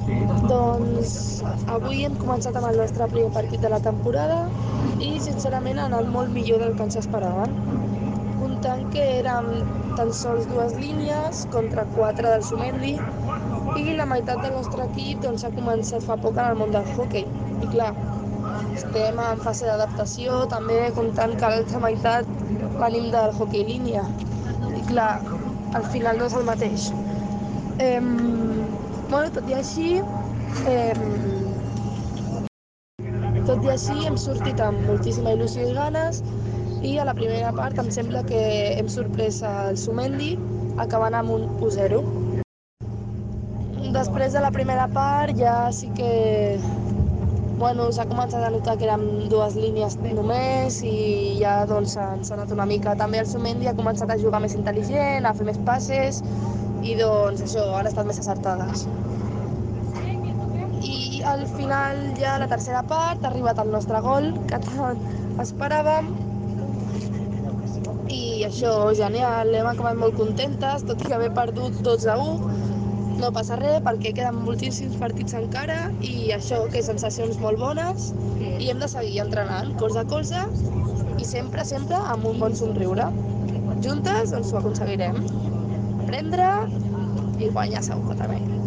Doncs avui hem començat amb el nostre primer partit de la temporada i sincerament ha anat molt millor del que ens esperaven. Comptant que érem tan sols 2 línies contra 4 del Sumendi i la meitat del nostre equip ha començat fa poc en el món del hoquei. I clar, estem en fase d'adaptació també, comptant que l'altra meitat venim del hoquei línia. I clar, al final no és el mateix. Tot i així, hem sortit amb moltíssima il·lusió i ganes i a la primera part em sembla que hem sorprès el Sumendi acabant amb un 1-0. Després de la primera part ja sí que s'ha començat a notar que érem 2 línies només i ja ens ha anat una mica. També el Sumendi ha començat a jugar més intel·ligent, a fer més passes i han estat més acertades. I al final ja la tercera part ha arribat el nostre gol, que tant esperàvem, i genial, hem acabat molt contentes, tot i haver perdut 12-1. No passa res perquè queden moltíssims partits encara i que sensacions molt bones i hem de seguir entrenant colze a colze i sempre amb un bon somriure. Juntes ho aconseguirem. Aprendre i guanyar segur també.